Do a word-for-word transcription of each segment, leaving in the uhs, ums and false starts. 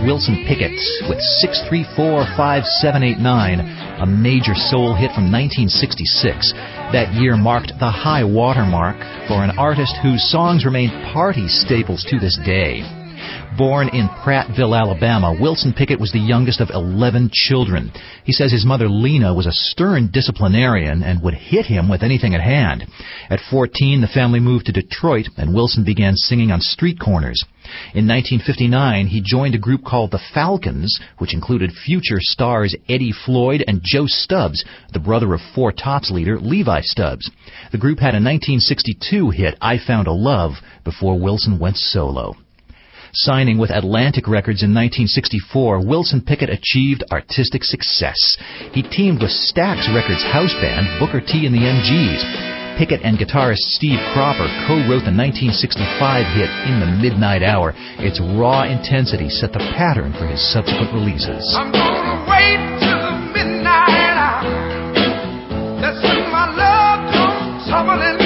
Wilson Pickett with six three four five seven eight nine, a major soul hit from nineteen sixty-six. That year marked the high watermark for an artist whose songs remain party staples to this day. Born in Prattville, Alabama, Wilson Pickett was the youngest of eleven children. He says his mother, Lena, was a stern disciplinarian and would hit him with anything at hand. At fourteen, the family moved to Detroit, and Wilson began singing on street corners. In nineteen fifty-nine, he joined a group called the Falcons, which included future stars Eddie Floyd and Joe Stubbs, the brother of Four Tops leader Levi Stubbs. The group had a nineteen sixty-two hit, I Found a Love, before Wilson went solo. Signing with Atlantic Records in nineteen sixty-four, Wilson Pickett achieved artistic success. He teamed with Stax Records house band Booker T and the M Gs. Pickett and guitarist Steve Cropper co-wrote the nineteen sixty-five hit In the Midnight Hour. Its raw intensity set the pattern for his subsequent releases. I'm gonna wait till the midnight hour. That's when my love comes tumbling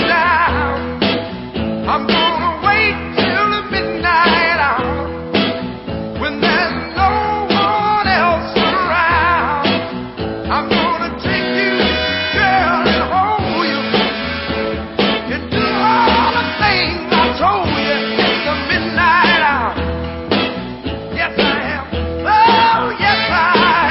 down. I'm gonna wait till the midnight hour, when there's no one else around. I'm gonna take you, girl, and hold you, and do all the things I told you in the midnight hour. Yes, I am. Oh, yes, I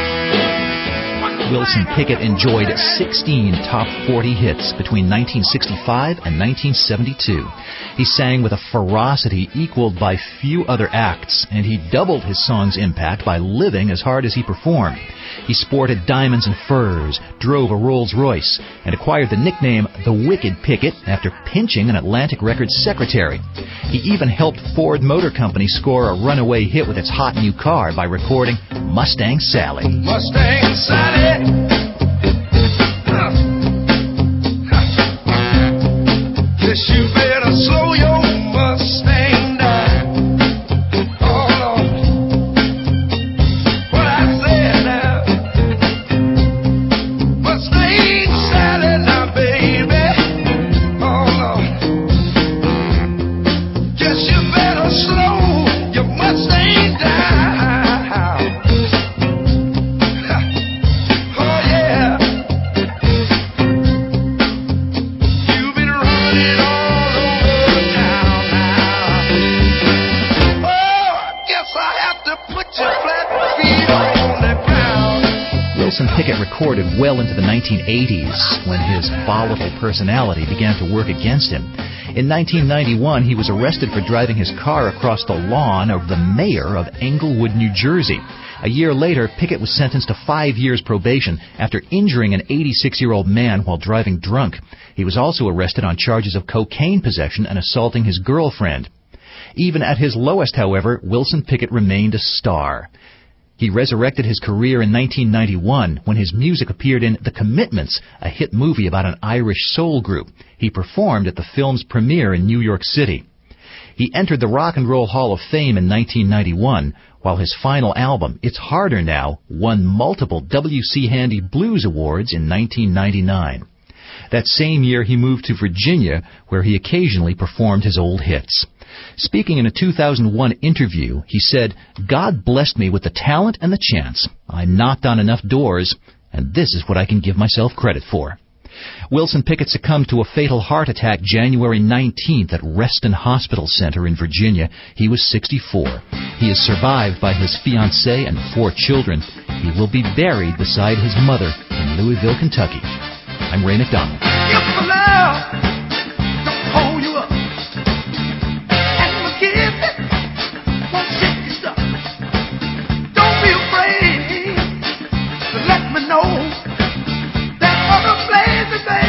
am. Wilson Pickett enjoyed sixteen top forty hits between nineteen sixty-five and nineteen seventy-two. He sang with a ferocity equaled by few other acts, and he doubled his song's impact by living as hard as he performed. He sported diamonds and furs, drove a Rolls-Royce, and acquired the nickname The Wicked Pickett after pinching an Atlantic Records secretary. He even helped Ford Motor Company score a runaway hit with its hot new car by recording Mustang Sally. Mustang Sally. Guess you better slow your Mustang down. Oh, Lord. What I said now. Mustang Sally now, baby. Oh, Lord. Guess you better slow your Mustang down. Oh, yeah. You've been running all over town now. Oh, I guess I have to put your flat feet on the ground. Wilson Pickett recorded well into the nineteen eighties when his volatile personality began to work against him. In nineteen ninety-one, he was arrested for driving his car across the lawn of the mayor of Englewood, New Jersey. A year later, Pickett was sentenced to five years probation after injuring an eighty-six-year-old man while driving drunk. He was also arrested on charges of cocaine possession and assaulting his girlfriend. Even at his lowest, however, Wilson Pickett remained a star. He resurrected his career in nineteen ninety-one when his music appeared in The Commitments, a hit movie about an Irish soul group. He performed at the film's premiere in New York City. He entered the Rock and Roll Hall of Fame in nineteen ninety-one, while his final album, It's Harder Now, won multiple W C Handy Blues Awards in nineteen ninety-nine. That same year, he moved to Virginia, where he occasionally performed his old hits. Speaking in a two thousand one interview, he said, "God blessed me with the talent and the chance. I knocked on enough doors, and this is what I can give myself credit for." Wilson Pickett succumbed to a fatal heart attack January nineteenth at Reston Hospital Center in Virginia. He was sixty-four. He is survived by his fiancée and four children. He will be buried beside his mother in Louisville, Kentucky. I'm Ray McDonald. If my love don't hold you up and forgive it, won't shake you stuff. Don't be afraid to let me know that other places they